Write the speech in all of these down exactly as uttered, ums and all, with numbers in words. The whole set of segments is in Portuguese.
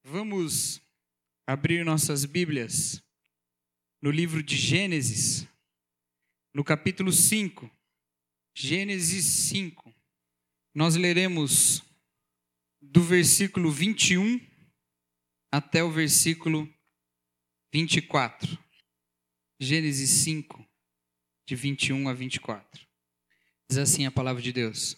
Vamos abrir nossas Bíblias no livro de Gênesis, no capítulo cinco. Gênesis cinco. Nós leremos do versículo vinte e um até o versículo vinte e quatro. Gênesis cinco, de vinte e um a vinte e quatro. Diz assim a palavra de Deus.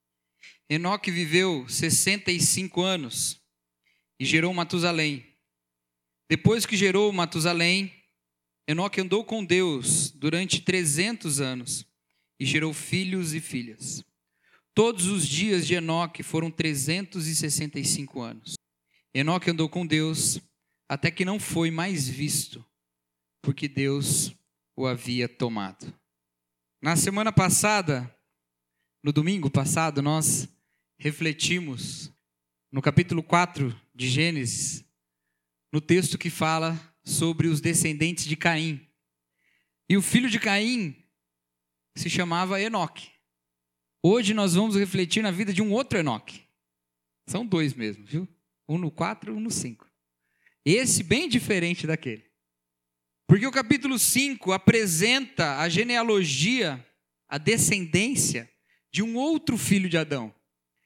Enoque viveu sessenta e cinco anos e gerou Matusalém. Depois que gerou Matusalém, Enoque andou com Deus durante trezentos anos e gerou filhos e filhas. Todos os dias de Enoque foram trezentos e sessenta e cinco anos. Enoque andou com Deus até que não foi mais visto, porque Deus o havia tomado. Na semana passada, no domingo passado, nós refletimos no capítulo quatro de Gênesis, no texto que fala sobre os descendentes de Caim. E o filho de Caim se chamava Enoque. Hoje nós vamos refletir na vida de um outro Enoque. São dois mesmo, viu? Um no quatro e um no cinco. Esse bem diferente daquele. Porque o capítulo cinco apresenta a genealogia, a descendência de um outro filho de Adão.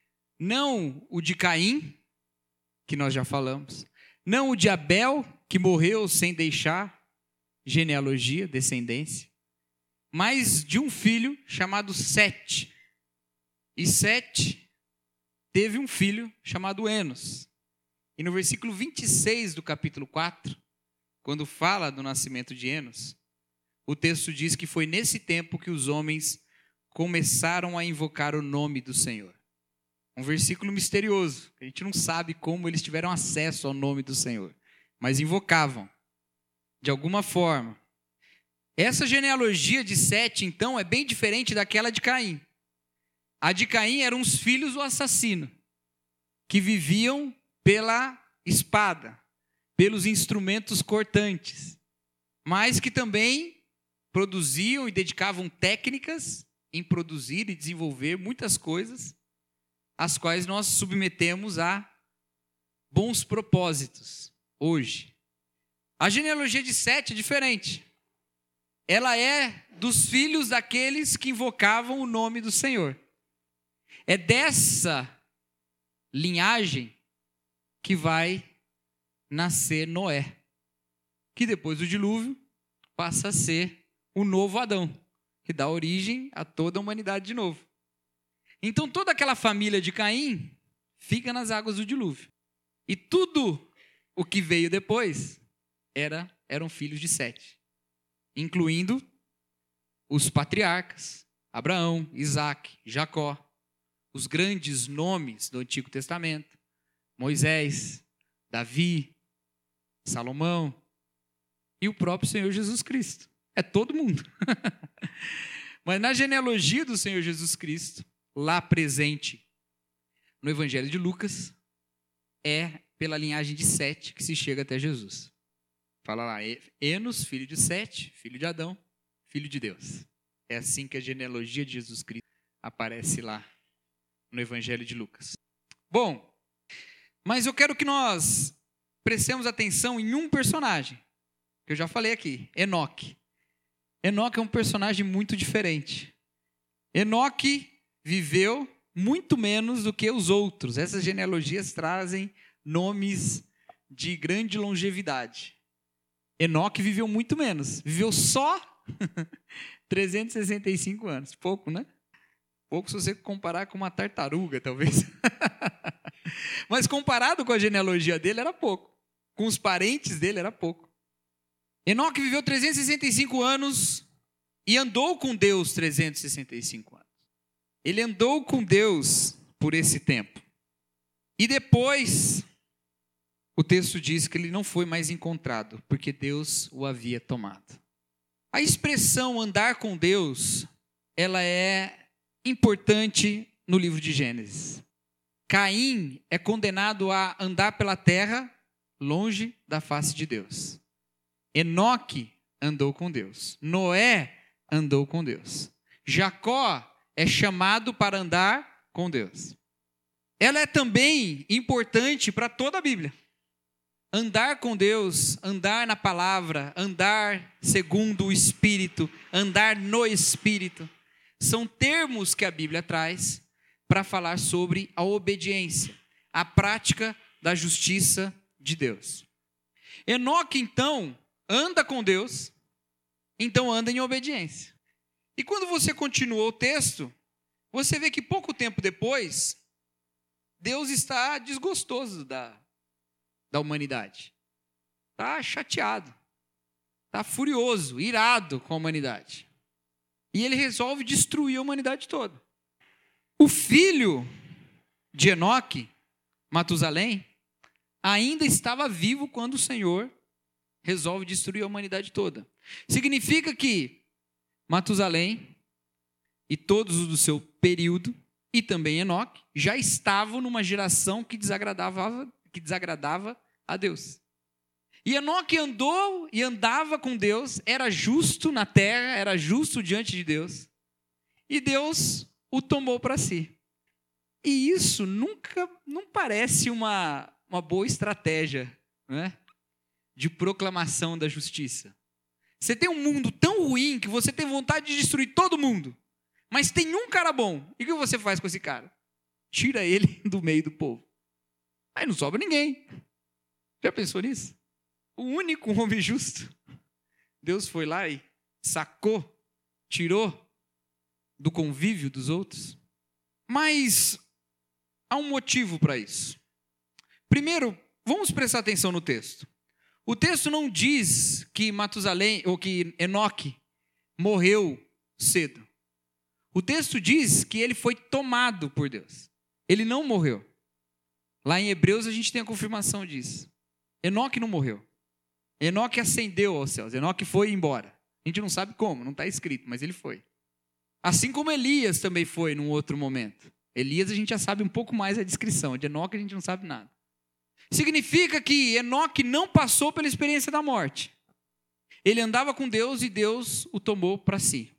Não o de Caim, que nós já falamos. Não o de Abel, que morreu sem deixar genealogia, descendência. Mas de um filho chamado Sete. E Sete teve um filho chamado Enos. E no versículo vinte e seis do capítulo quatro, quando fala do nascimento de Enos, o texto diz que foi nesse tempo que os homens começaram a invocar o nome do Senhor. Um versículo misterioso. A gente não sabe como eles tiveram acesso ao nome do Senhor, mas invocavam, de alguma forma. Essa genealogia de Sete, então, é bem diferente daquela de Caim. A de Caim eram os filhos do assassino, que viviam pela espada, pelos instrumentos cortantes, mas que também produziam e dedicavam técnicas em produzir e desenvolver muitas coisas, as quais nós submetemos a bons propósitos hoje. A genealogia de Sete é diferente. Ela é dos filhos daqueles que invocavam o nome do Senhor. É dessa linhagem que vai nascer Noé, que depois do dilúvio passa a ser o novo Adão, que dá origem a toda a humanidade de novo. Então toda aquela família de Caim fica nas águas do dilúvio. E tudo o que veio depois era, eram filhos de Sete, incluindo os patriarcas, Abraão, Isaque, Jacó, os grandes nomes do Antigo Testamento, Moisés, Davi, Salomão e o próprio Senhor Jesus Cristo. É todo mundo. Mas na genealogia do Senhor Jesus Cristo, lá presente no Evangelho de Lucas, é pela linhagem de Sete que se chega até Jesus. Fala lá, Enos, filho de Sete, filho de Adão, filho de Deus. É assim que a genealogia de Jesus Cristo aparece lá no Evangelho de Lucas. Bom, mas eu quero que nós prestemos atenção em um personagem, que eu já falei aqui, Enoque. Enoque é um personagem muito diferente. Enoque viveu muito menos do que os outros. Essas genealogias trazem nomes de grande longevidade. Enoque viveu muito menos. Viveu só trezentos e sessenta e cinco anos. Pouco, né? Pouco se você comparar com uma tartaruga, talvez. Mas comparado com a genealogia dele, era pouco. Com os parentes dele, era pouco. Enoque viveu trezentos e sessenta e cinco anos e andou com Deus trezentos e sessenta e cinco anos. Ele andou com Deus por esse tempo. E depois, o texto diz que ele não foi mais encontrado, porque Deus o havia tomado. A expressão andar com Deus, ela é importante no livro de Gênesis. Caim é condenado a andar pela terra longe da face de Deus. Enoque andou com Deus. Noé andou com Deus. Jacó é chamado para andar com Deus. Ela é também importante para toda a Bíblia. Andar com Deus, andar na palavra, andar segundo o Espírito, andar no Espírito, são termos que a Bíblia traz para falar sobre a obediência, a prática da justiça de Deus. Enoque, então, anda com Deus, então anda em obediência. E quando você continua o texto, você vê que pouco tempo depois, Deus está desgostoso da, da humanidade. Está chateado, está furioso, irado com a humanidade. E ele resolve destruir a humanidade toda. O filho de Enoque, Matusalém, ainda estava vivo quando o Senhor resolve destruir a humanidade toda. Significa que Matusalém e todos os do seu período, e também Enoque, já estavam numa geração que desagradava, que desagradava a Deus. E Enoque andou e andava com Deus, era justo na terra, era justo diante de Deus, e Deus o tomou para si. E isso nunca, não parece uma, uma boa estratégia, né, de proclamação da justiça. Você tem um mundo tão ruim que você tem vontade de destruir todo mundo, mas tem um cara bom. E o que você faz com esse cara? Tira ele do meio do povo. Aí não sobra ninguém. Já pensou nisso? O único homem justo, Deus foi lá e sacou, tirou do convívio dos outros. Mas há um motivo para isso. Primeiro, vamos prestar atenção no texto. O texto não diz que Matusalém, ou que Enoque morreu cedo. O texto diz que ele foi tomado por Deus. Ele não morreu. Lá em Hebreus a gente tem a confirmação disso. Enoque não morreu. Enoque ascendeu aos céus. Enoque foi embora. A gente não sabe como, não está escrito, mas ele foi. Assim como Elias também foi num outro momento. Elias a gente já sabe um pouco mais a descrição. De Enoque a gente não sabe nada. Significa que Enoque não passou pela experiência da morte. Ele andava com Deus e Deus o tomou para si.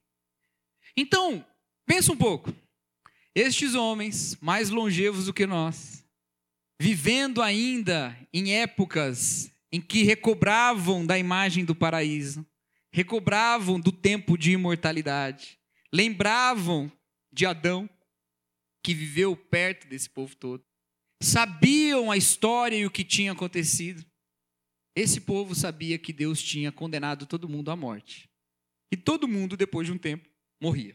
Então, pensa um pouco. Estes homens, mais longevos do que nós, vivendo ainda em épocas em que recobravam da imagem do paraíso, recobravam do tempo de imortalidade, lembravam de Adão, que viveu perto desse povo todo, sabiam a história e o que tinha acontecido. Esse povo sabia que Deus tinha condenado todo mundo à morte. E todo mundo, depois de um tempo, morria.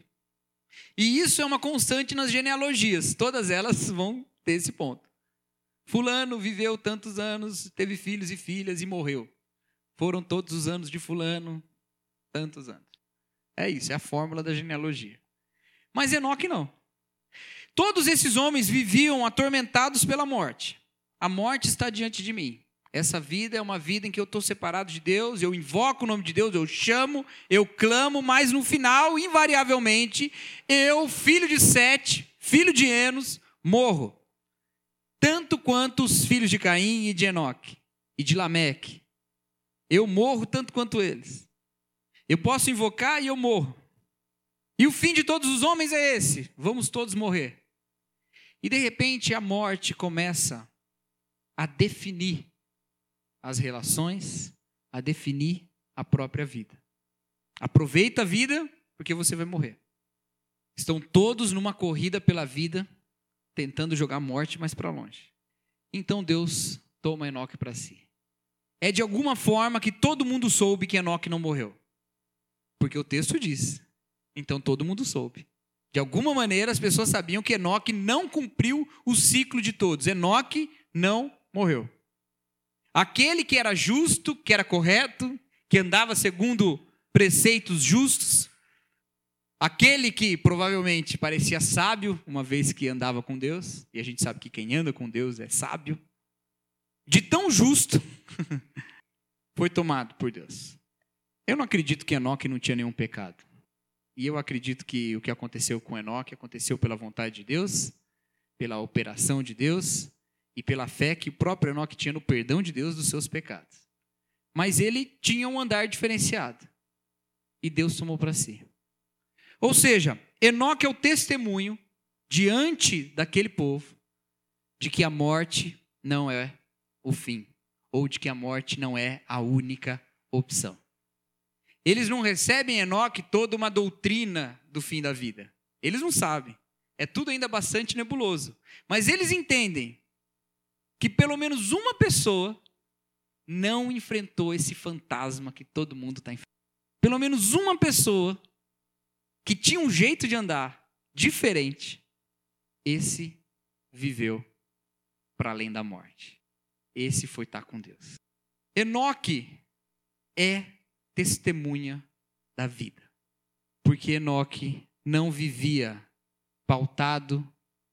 E isso é uma constante nas genealogias. Todas elas vão ter esse ponto. Fulano viveu tantos anos, teve filhos e filhas e morreu. Foram todos os anos de fulano, tantos anos. É isso, é a fórmula da genealogia. Mas Enoque não. Todos esses homens viviam atormentados pela morte. A morte está diante de mim. Essa vida é uma vida em que eu estou separado de Deus, eu invoco o nome de Deus, eu chamo, eu clamo, mas no final, invariavelmente, eu, filho de Sete, filho de Enos, morro. Tanto quanto os filhos de Caim e de Enoque e de Lameque. Eu morro tanto quanto eles. Eu posso invocar e eu morro. E o fim de todos os homens é esse, vamos todos morrer. E de repente a morte começa a definir as relações, a definir a própria vida. Aproveita a vida, porque você vai morrer. Estão todos numa corrida pela vida, tentando jogar a morte mais para longe. Então Deus toma Enoque para si. É de alguma forma que todo mundo soube que Enoque não morreu. Porque o texto diz. Então todo mundo soube. De alguma maneira as pessoas sabiam que Enoque não cumpriu o ciclo de todos. Enoque não morreu. Aquele que era justo, que era correto, que andava segundo preceitos justos, aquele que provavelmente parecia sábio, uma vez que andava com Deus, e a gente sabe que quem anda com Deus é sábio, de tão justo, foi tomado por Deus. Eu não acredito que Enoque não tinha nenhum pecado. E eu acredito que o que aconteceu com Enoque aconteceu pela vontade de Deus, pela operação de Deus, e pela fé que o próprio Enoque tinha no perdão de Deus dos seus pecados. Mas ele tinha um andar diferenciado. E Deus tomou para si. Ou seja, Enoque é o testemunho diante daquele povo de que a morte não é o fim. ou de que a morte não é a única opção. Eles não recebem, Enoque, toda uma doutrina do fim da vida. Eles não sabem. É tudo ainda bastante nebuloso. Mas eles entendem que pelo menos uma pessoa não enfrentou esse fantasma que todo mundo está enfrentando. Pelo menos uma pessoa que tinha um jeito de andar diferente, esse viveu para além da morte. Esse foi estar com Deus. Enoque é testemunha da vida. Porque Enoque não vivia pautado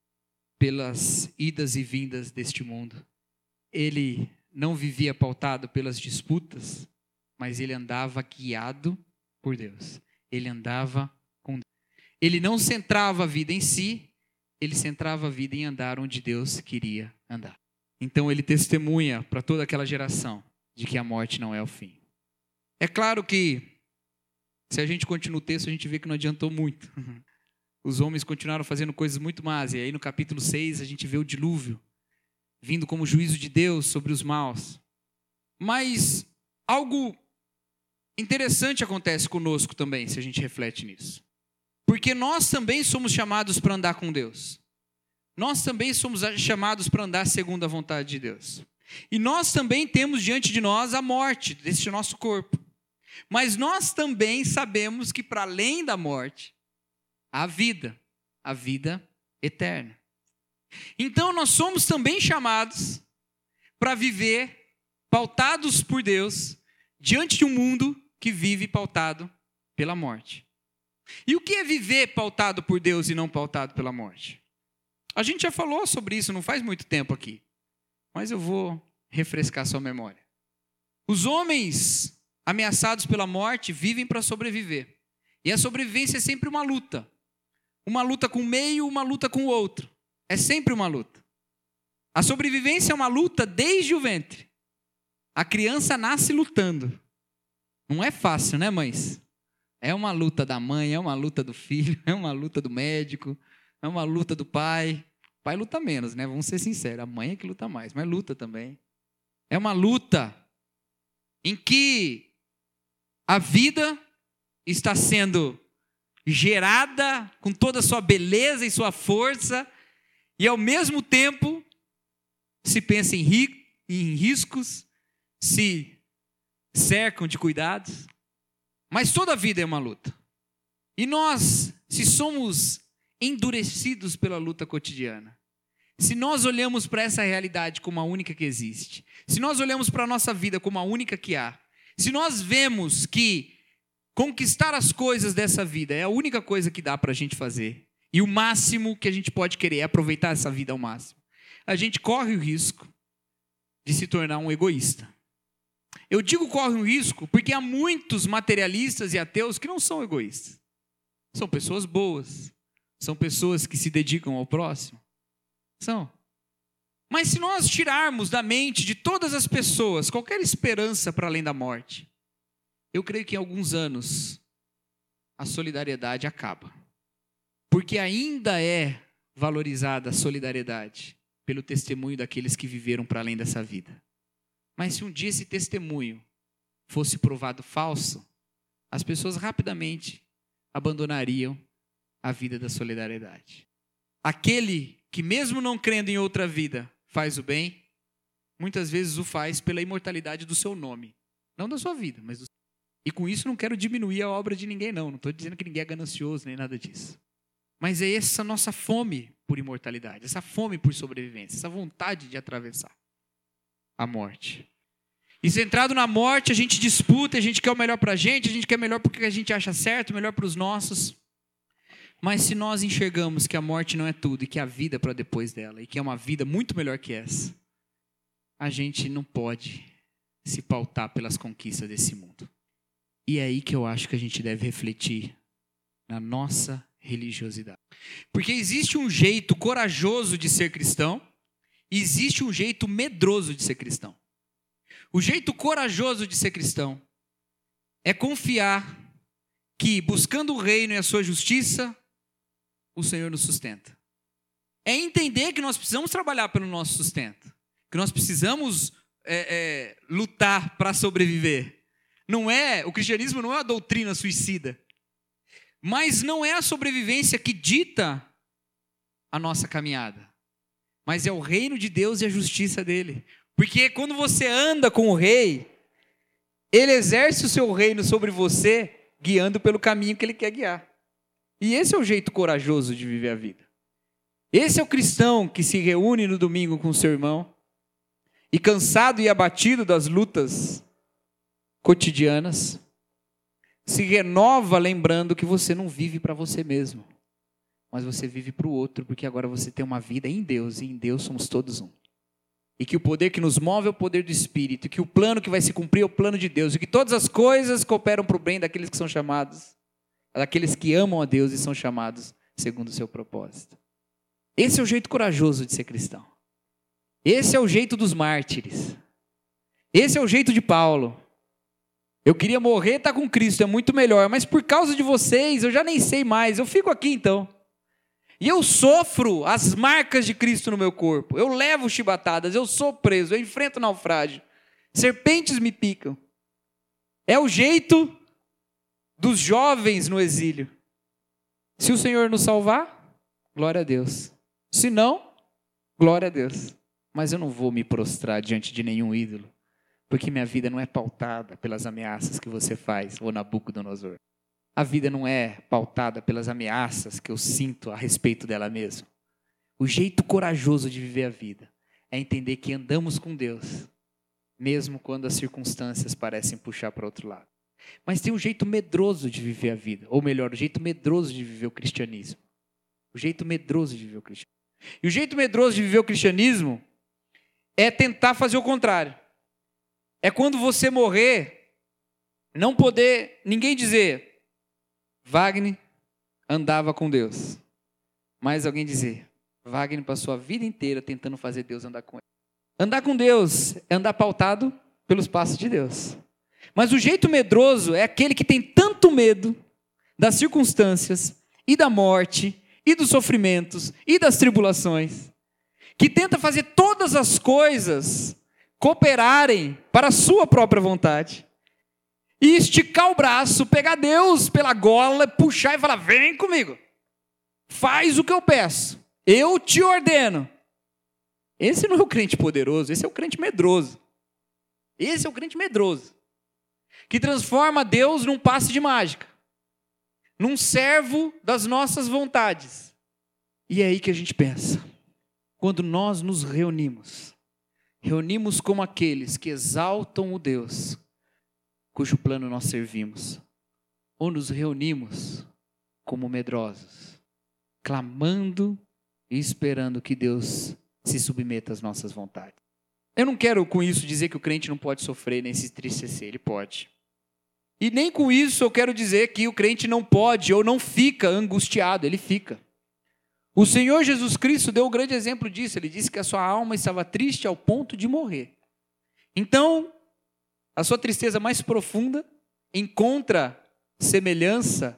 pelas idas e vindas deste mundo. Ele não vivia pautado pelas disputas, mas ele andava guiado por Deus. Ele andava com Deus. Ele não centrava a vida em si, ele centrava a vida em andar onde Deus queria andar. Então ele testemunha para toda aquela geração de que a morte não é o fim. É claro que, se a gente continua o texto, a gente vê que não adiantou muito. Os homens continuaram fazendo coisas muito más. E aí no capítulo seis a gente vê o dilúvio vindo como juízo de Deus sobre os maus. Mas algo interessante acontece conosco também, se a gente reflete nisso. Porque nós também somos chamados para andar com Deus. Nós também somos chamados para andar segundo a vontade de Deus. E nós também temos diante de nós a morte deste nosso corpo. Mas nós também sabemos que para além da morte, há vida, a vida eterna. Então nós somos também chamados para viver pautados por Deus diante de um mundo que vive pautado pela morte. E o que é viver pautado por Deus e não pautado pela morte? A gente já falou sobre isso não faz muito tempo aqui, mas eu vou refrescar sua memória. Os homens ameaçados pela morte vivem para sobreviver. E a sobrevivência é sempre uma luta. Uma luta com o meio, uma luta com o outro. É sempre uma luta. A sobrevivência é uma luta desde o ventre. A criança nasce lutando. Não é fácil, né, mães? É uma luta da mãe, é uma luta do filho, é uma luta do médico, é uma luta do pai. O pai luta menos, né? Vamos ser sinceros. A mãe é que luta mais, mas luta também. É uma luta em que a vida está sendo gerada com toda a sua beleza e sua força, e ao mesmo tempo se pensa em, ri- em riscos, se cercam de cuidados, mas toda a vida é uma luta. E nós, se somos endurecidos pela luta cotidiana, se nós olhamos para essa realidade como a única que existe, se nós olhamos para a nossa vida como a única que há, se nós vemos que conquistar as coisas dessa vida é a única coisa que dá para a gente fazer, e o máximo que a gente pode querer é aproveitar essa vida ao máximo, a gente corre o risco de se tornar um egoísta. Eu digo corre um risco porque há muitos materialistas e ateus que não são egoístas. São pessoas boas, são pessoas que se dedicam ao próximo. São. Mas se nós tirarmos da mente de todas as pessoas qualquer esperança para além da morte, eu creio que em alguns anos a solidariedade acaba. Porque ainda é valorizada a solidariedade pelo testemunho daqueles que viveram para além dessa vida. Mas se um dia esse testemunho fosse provado falso, as pessoas rapidamente abandonariam a vida da solidariedade. Aquele que mesmo não crendo em outra vida faz o bem, muitas vezes o faz pela imortalidade do seu nome. Não da sua vida, mas do seu. E com isso não quero diminuir a obra de ninguém, não. Não estou dizendo que ninguém é ganancioso, nem nada disso. Mas é essa nossa fome por imortalidade, essa fome por sobrevivência, essa vontade de atravessar a morte. E centrado na morte, a gente disputa, a gente quer o melhor para a gente, a gente quer o melhor porque a gente acha certo, o melhor para os nossos. Mas se nós enxergamos que a morte não é tudo e que a vida é para depois dela, e que é uma vida muito melhor que essa, a gente não pode se pautar pelas conquistas desse mundo. E é aí que eu acho que a gente deve refletir na nossa religiosidade. Porque existe um jeito corajoso de ser cristão e existe um jeito medroso de ser cristão. O jeito corajoso de ser cristão é confiar que, buscando o reino e a sua justiça, o Senhor nos sustenta. É entender que nós precisamos trabalhar pelo nosso sustento, que nós precisamos é, é, lutar para sobreviver. Não é, o cristianismo não é uma doutrina suicida. Mas não é a sobrevivência que dita a nossa caminhada. Mas é o reino de Deus e a justiça dele. Porque quando você anda com o rei, ele exerce o seu reino sobre você, guiando pelo caminho que ele quer guiar. E esse é o jeito corajoso de viver a vida. Esse é o cristão que se reúne no domingo com o seu irmão e, cansado e abatido das lutas cotidianas, se renova lembrando que você não vive para você mesmo, mas você vive para o outro, porque agora você tem uma vida em Deus, e em Deus somos todos um. E que o poder que nos move é o poder do Espírito, e que o plano que vai se cumprir é o plano de Deus, e que todas as coisas cooperam para o bem daqueles que são chamados, daqueles que amam a Deus e são chamados segundo o seu propósito. Esse é o jeito corajoso de ser cristão. Esse é o jeito dos mártires. Esse é o jeito de Paulo. Eu queria morrer e estar com Cristo, é muito melhor, mas por causa de vocês eu já nem sei mais, eu fico aqui então. E eu sofro as marcas de Cristo no meu corpo, eu levo chibatadas, eu sou preso, eu enfrento naufrágio, serpentes me picam. É o jeito dos jovens no exílio. Se o Senhor nos salvar, glória a Deus. Se não, glória a Deus. Mas eu não vou me prostrar diante de nenhum ídolo, porque minha vida não é pautada pelas ameaças que você faz, ô Nabucodonosor. A vida não é pautada pelas ameaças que eu sinto a respeito dela mesma. O jeito corajoso de viver a vida é entender que andamos com Deus, mesmo quando as circunstâncias parecem puxar para outro lado. Mas tem um jeito medroso de viver a vida, ou melhor, o jeito medroso de viver o cristianismo. O jeito medroso de viver o cristianismo. E o jeito medroso de viver o cristianismo é tentar fazer o contrário. É quando você morrer, não poder ninguém dizer, Wagner andava com Deus. Mas alguém dizer, Wagner passou a vida inteira tentando fazer Deus andar com ele. Andar com Deus é andar pautado pelos passos de Deus. Mas o jeito medroso é aquele que tem tanto medo das circunstâncias e da morte e dos sofrimentos e das tribulações, que tenta fazer todas as coisas cooperarem para a sua própria vontade, e esticar o braço, pegar Deus pela gola, puxar e falar, vem comigo, faz o que eu peço, eu te ordeno. Esse não é o crente poderoso, esse é o crente medroso. Esse é o crente medroso, que transforma Deus num passe de mágica, num servo das nossas vontades. E é aí que a gente pensa, quando nós nos reunimos, reunimos como aqueles que exaltam o Deus cujo plano nós servimos, ou nos reunimos como medrosos, clamando e esperando que Deus se submeta às nossas vontades. Eu não quero com isso dizer que o crente não pode sofrer nem se entristecer, ele pode. E nem com isso eu quero dizer que o crente não pode ou não fica angustiado, ele fica. O Senhor Jesus Cristo deu um grande exemplo disso. Ele disse que a sua alma estava triste ao ponto de morrer. Então, a sua tristeza mais profunda encontra semelhança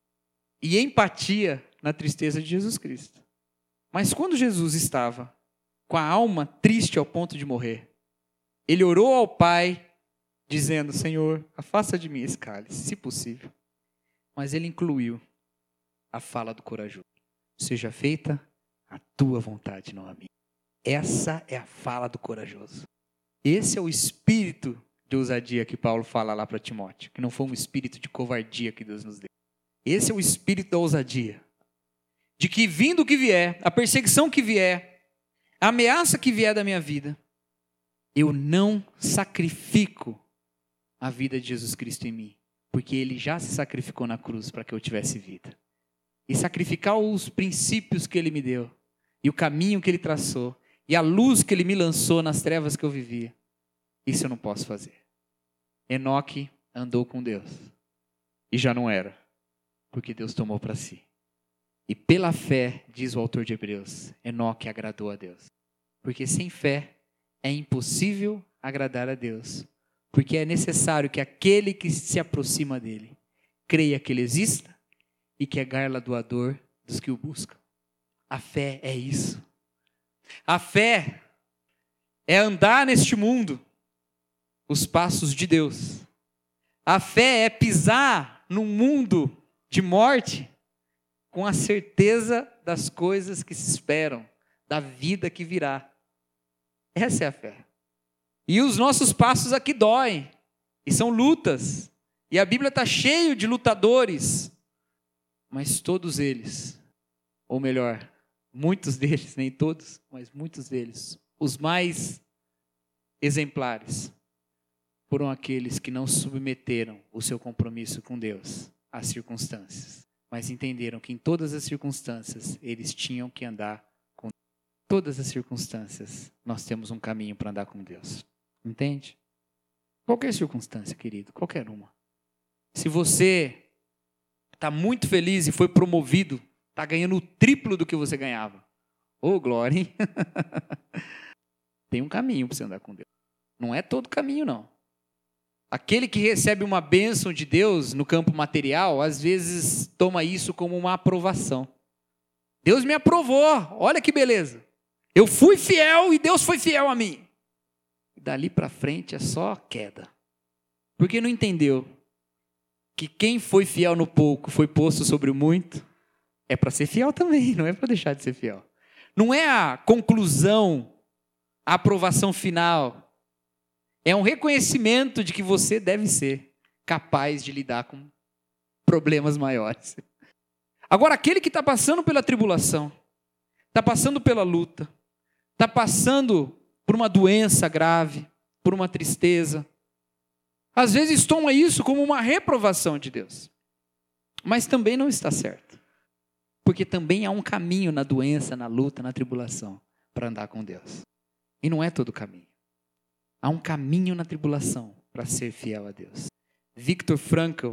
e empatia na tristeza de Jesus Cristo. Mas quando Jesus estava com a alma triste ao ponto de morrer, ele orou ao Pai, dizendo, Senhor, afasta de mim esse cálice, se possível. Mas ele incluiu a fala do corajoso. Seja feita a tua vontade, não a minha. Essa é a fala do corajoso. Esse é o espírito de ousadia que Paulo fala lá para Timóteo, que não foi um espírito de covardia que Deus nos deu. Esse é o espírito da ousadia. De que vindo o que vier, a perseguição que vier, a ameaça que vier da minha vida, eu não sacrifico a vida de Jesus Cristo em mim, porque ele já se sacrificou na cruz para que eu tivesse vida. E sacrificar os princípios que ele me deu, e o caminho que ele traçou, e a luz que ele me lançou nas trevas que eu vivia, isso eu não posso fazer. Enoque andou com Deus, e já não era, porque Deus tomou para si. E pela fé, diz o autor de Hebreus, Enoque agradou a Deus. Porque sem fé é impossível agradar a Deus, porque é necessário que aquele que se aproxima dele creia que ele exista, e que é galardoador dos que o buscam. A fé é isso. A fé é andar neste mundo os passos de Deus. A fé é pisar num mundo de morte com a certeza das coisas que se esperam, da vida que virá. Essa é a fé. E os nossos passos aqui doem, e são lutas. E a Bíblia está cheia de lutadores, mas todos eles, ou melhor, muitos deles, nem todos, mas muitos deles, os mais exemplares, foram aqueles que não submeteram o seu compromisso com Deus às circunstâncias, mas entenderam que em todas as circunstâncias eles tinham que andar com Deus. Todas as circunstâncias nós temos um caminho para andar com Deus. Entende? Qualquer circunstância, querido, qualquer uma. Se você está muito feliz e foi promovido, está ganhando o triplo do que você ganhava. Ô, oh, glória, hein? Tem um caminho para você andar com Deus. Não é todo caminho, não. Aquele que recebe uma bênção de Deus no campo material, às vezes toma isso como uma aprovação. Deus me aprovou, olha que beleza. Eu fui fiel e Deus foi fiel a mim. Dali para frente é só queda. Porque não entendeu que quem foi fiel no pouco foi posto sobre o muito, é para ser fiel também, não é para deixar de ser fiel. Não é a conclusão, a aprovação final. É um reconhecimento de que você deve ser capaz de lidar com problemas maiores. Agora, aquele que está passando pela tribulação, está passando pela luta, está passando por uma doença grave, por uma tristeza, às vezes toma isso como uma reprovação de Deus. Mas também não está certo. Porque também há um caminho na doença, na luta, na tribulação, para andar com Deus. E não é todo caminho. Há um caminho na tribulação para ser fiel a Deus. Viktor Frankl,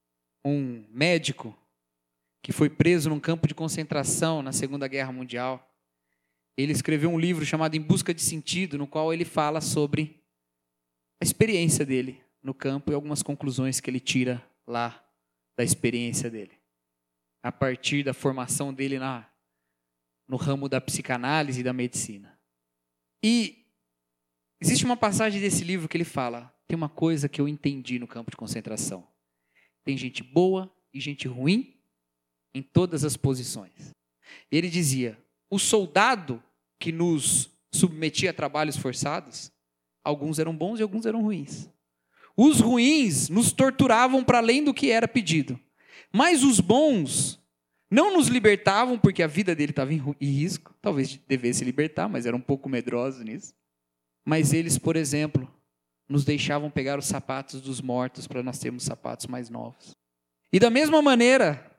um médico que foi preso num campo de concentração na Segunda Guerra Mundial, ele escreveu um livro chamado Em Busca de Sentido, no qual ele fala sobre a experiência dele no campo e algumas conclusões que ele tira lá da experiência dele, a partir da formação dele na, no ramo da psicanálise e da medicina. E existe uma passagem desse livro que ele fala, tem uma coisa que eu entendi no campo de concentração. Tem gente boa e gente ruim em todas as posições. Ele dizia, o soldado que nos submetia a trabalhos forçados, alguns eram bons e alguns eram ruins. Os ruins nos torturavam para além do que era pedido. Mas os bons não nos libertavam porque a vida dele estava em risco. Talvez devesse libertar, mas era um pouco medroso nisso. Mas eles, por exemplo, nos deixavam pegar os sapatos dos mortos para nós termos sapatos mais novos. E da mesma maneira,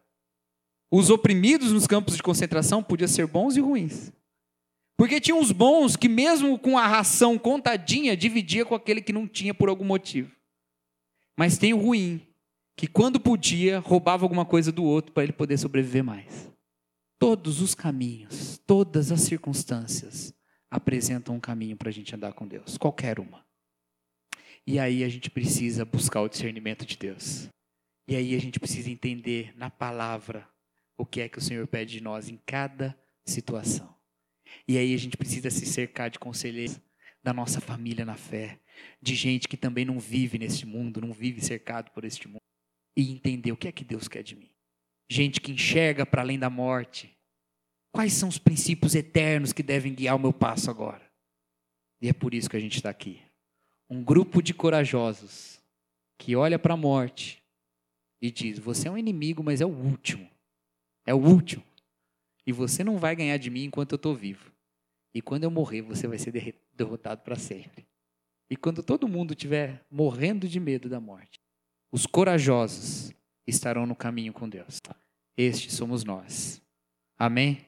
os oprimidos nos campos de concentração podiam ser bons e ruins. Porque tinha os bons que mesmo com a ração contadinha, dividia com aquele que não tinha por algum motivo. Mas tem o ruim, que quando podia, roubava alguma coisa do outro para ele poder sobreviver mais. Todos os caminhos, todas as circunstâncias apresentam um caminho para a gente andar com Deus, qualquer uma. E aí a gente precisa buscar o discernimento de Deus. E aí a gente precisa entender na palavra o que é que o Senhor pede de nós em cada situação. E aí a gente precisa se cercar de conselheiros da nossa família na fé, de gente que também não vive neste mundo, não vive cercado por este mundo, e entender o que é que Deus quer de mim. Gente que enxerga para além da morte. Quais são os princípios eternos que devem guiar o meu passo agora? E é por isso que a gente está aqui. Um grupo de corajosos que olha para a morte e diz, você é um inimigo, mas é o último. É o último. E você não vai ganhar de mim enquanto eu estou vivo. E quando eu morrer, você vai ser derrotado para sempre. E quando todo mundo estiver morrendo de medo da morte, os corajosos estarão no caminho com Deus. Estes somos nós. Amém?